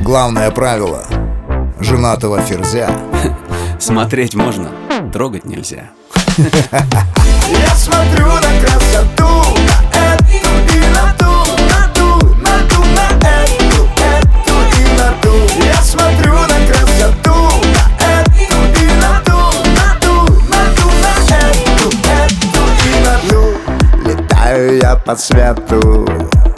Главное правило женатого ферзя: смотреть можно, трогать нельзя. Я смотрю на красоту, на эту и на ту, на ту, на ту, на эту и на ту. Я смотрю на красоту, на эту и на ту, на ту, на ту, на эту и на ту. Летаю я по свету,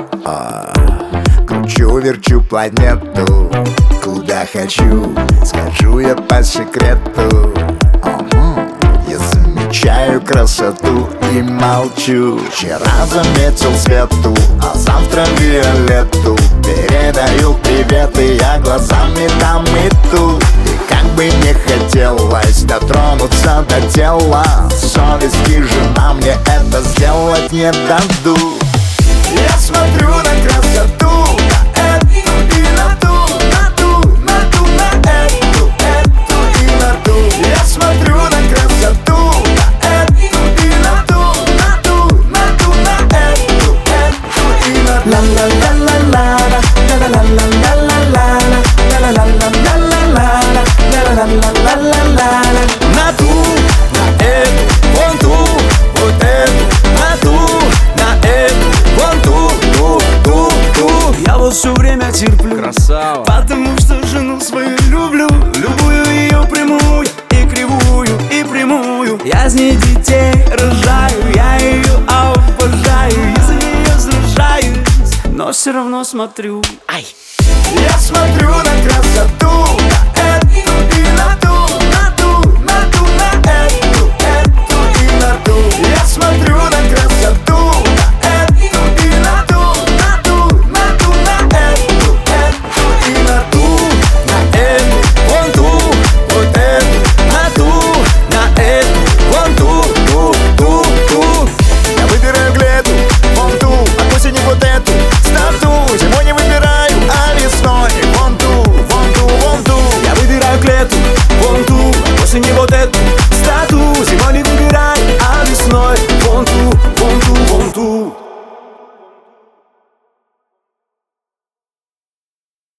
кручу-верчу планету. Куда хочу, скажу я по секрету. Я замечаю красоту и молчу. Вчера заметил свету, а завтра виолетту. Передаю приветы я глазами там и тут. И как бы не хотелось дотронуться до тела, совести жена мне это сделать не дадут. Я смотрю на красоту, на эту и на ту, на ту, на ту, на эту и на ту. Я смотрю на красоту, на эту и на ту, на ту, на ту, на эту и на ту. На ту, на эту, вон ту, вот эту, на ту, на эту, вон ту. Я вот все время терплю, Красава. потому что жену свою люблю. Любую ее прямую и кривую, и прямую. Я с ней детей рожаю, я ее обожаю, из-за нее сражаюсь, но все равно смотрю. Я смотрю на красоту, на эту и на ту.